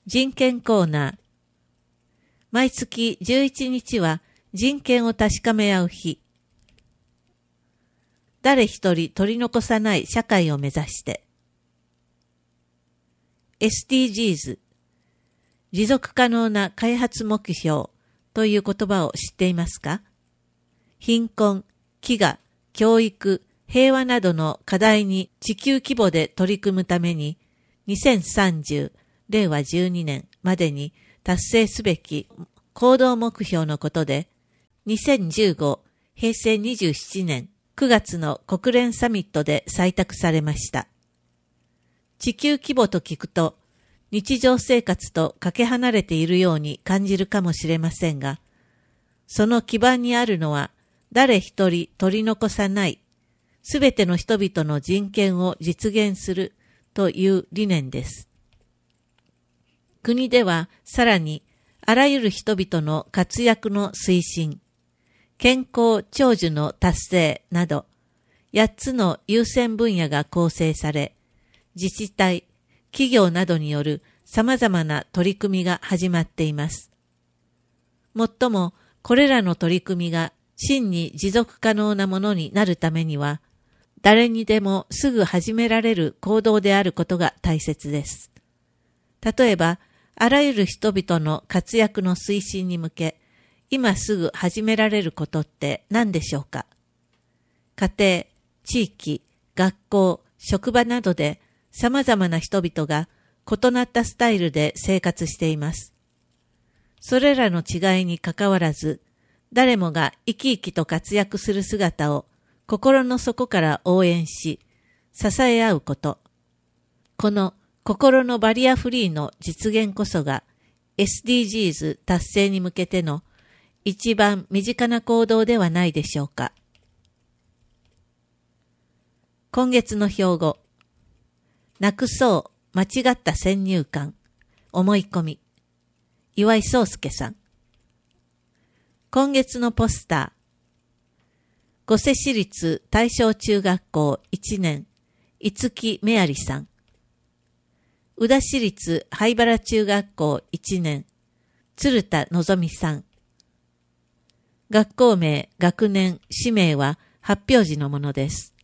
人権コーナー。毎月11日は人権を確かめ合う日。誰一人取り残さない社会を目指して。SDGs、持続可能な開発目標という言葉を知っていますか？貧困、飢餓、教育、平和などの課題に地球規模で取り組むために、2030、令和12年までに達成すべき行動目標のことで、2015、平成27年9月の国連サミットで採択されました。地球規模と聞くと、日常生活とかけ離れているように感じるかもしれませんが、その基盤にあるのは、誰一人取り残さない、すべての人々の人権を実現するという理念です。国ではさらにあらゆる人々の活躍の推進、健康長寿の達成など8つの優先分野が構成され、自治体、企業などによる様々な取り組みが始まっています。もっともこれらの取り組みが真に持続可能なものになるためには、誰にでもすぐ始められる行動であることが大切です。例えば、あらゆる人々の活躍の推進に向け、今すぐ始められることって何でしょうか？家庭、地域、学校、職場などで様々な人々が異なったスタイルで生活しています。それらの違いにかかわらず、誰もが生き生きと活躍する姿を心の底から応援し、支え合うこと。この心のバリアフリーの実現こそが SDGs 達成に向けての一番身近な行動ではないでしょうか。今月の標語。なくそう間違った先入観、思い込み。岩井宗介さん。今月のポスター。御所市立大正中学校1年、五木めありさん。宇田市立灰原中学校1年、鶴田のぞみさん。学校名、学年、氏名は発表時のものです。